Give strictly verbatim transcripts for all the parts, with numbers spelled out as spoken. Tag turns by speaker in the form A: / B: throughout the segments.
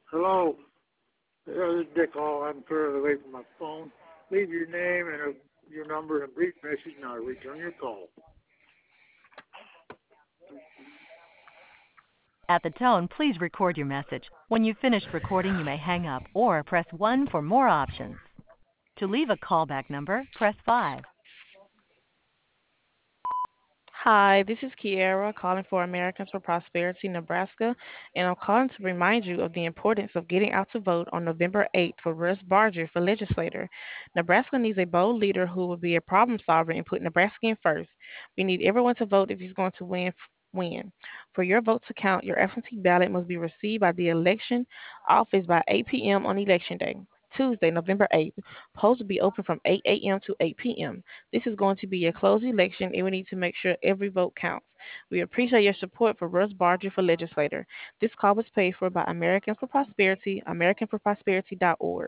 A: Hello. This is Dick Hall. I'm further away from my phone. Leave your name and a, your number and a brief message, and I'll return your call.
B: At the tone, please record your message. When you've finished recording, you may hang up or press one for more options. To leave a callback number, press five.
C: Hi, this is Kiara calling for Americans for Prosperity, Nebraska, and I'm calling to remind you of the importance of getting out to vote on November eighth for Russ Barger for legislator. Nebraska needs a bold leader who will be a problem solver and put Nebraska in first. We need everyone to vote if he's going to win. Win. For your vote to count, your absentee ballot must be received by the election office by eight p.m. on election day. Tuesday, November eighth. Polls will be open from eight a.m. to eight p.m. This is going to be a closed election, and we need to make sure every vote counts. We appreciate your support for Russ Barger for legislator. This call was paid for by Americans for Prosperity, american for prosperity dot org.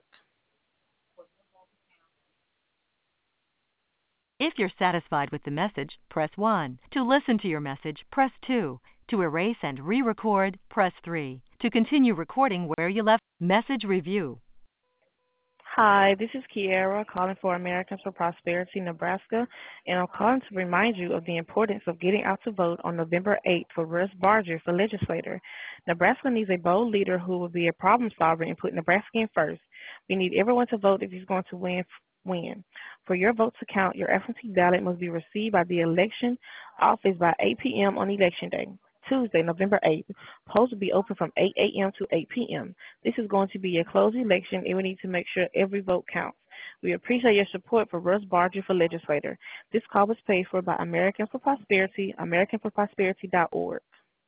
B: If you're satisfied with the message, press one. To listen to your message, press two. To erase and re-record, press three. To continue recording where you left, message review.
C: Hi, this is Kiara calling for Americans for Prosperity, Nebraska, and I'm calling to remind you of the importance of getting out to vote on November eighth for Russ Barger for legislator. Nebraska needs a bold leader who will be a problem solver and put Nebraska in first. We need everyone to vote if he's going to win. Win. For your vote to count, your absentee ballot must be received by the election office by eight p.m. on election day. Tuesday, November eighth. Polls will be open from eight a.m. to eight p.m. This is going to be a closed election, and we need to make sure every vote counts. We appreciate your support for Russ Barger for legislator. This call was paid for by Americans for Prosperity, american for prosperity dot org.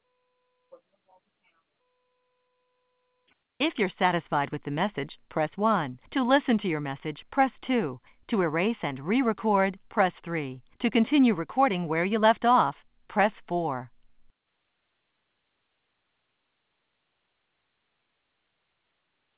B: If you're satisfied with the message, press one. To listen to your message, press two. To erase and re-record, press three. To continue recording where you left off, press four.